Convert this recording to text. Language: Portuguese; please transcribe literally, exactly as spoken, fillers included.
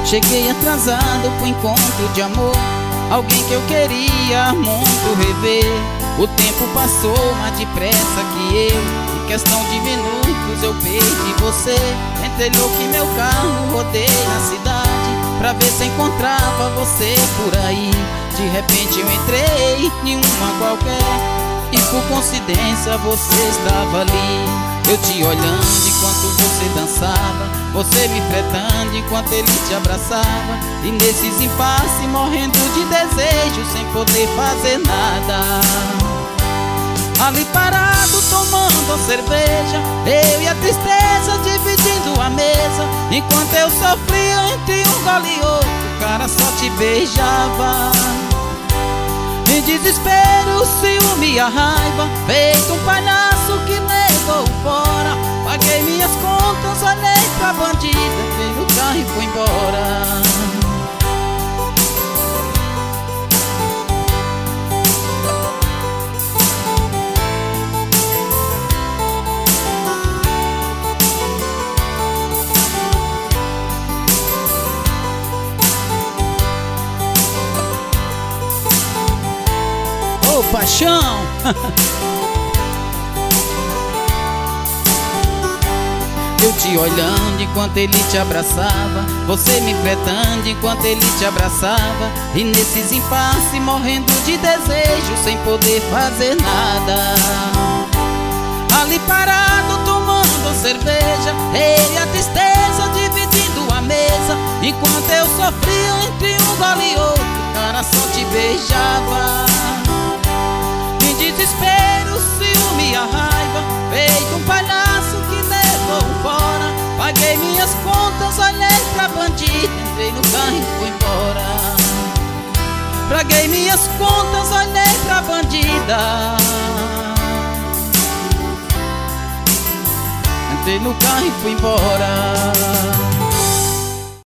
Cheguei atrasado pro encontro de amor, alguém que eu queria muito rever. O tempo passou mais depressa que eu, em questão de minutos eu perdi você. Entrei louco em meu carro, rodei na cidade pra ver se encontrava você por aí. De repente eu entrei em uma qualquer e por coincidência você estava ali. Eu te olhando enquanto você dançava, você me fretando enquanto ele te abraçava, e nesses impasses morrendo de desejo sem poder fazer nada. Ali parado tomando cerveja, eu e a tristeza dividindo a mesa, enquanto eu sofria entre um gole e outro, o cara só te beijava. Em desespero, o ciúme e a raiva, feito um palhaço que levou fora. Paguei minhas contas, olhei pra bandida, entrei no carro e fui embora. Ô, paixão! Eu te olhando enquanto ele te abraçava, você me fretando enquanto ele te abraçava, e nesses impasses morrendo de desejo sem poder fazer nada. Ali parado tomando cerveja, eu e a tristeza dividindo a mesa, enquanto eu sofria entre um gole e outro, o cara só te beijava. Em desespero, ciúme e a raiva, feito um palhaço que levou fora. Paguei minhas contas, olhei pra bandida, entrei no carro e fui embora. Paguei minhas contas, olhei pra bandida, entrei no carro e fui embora.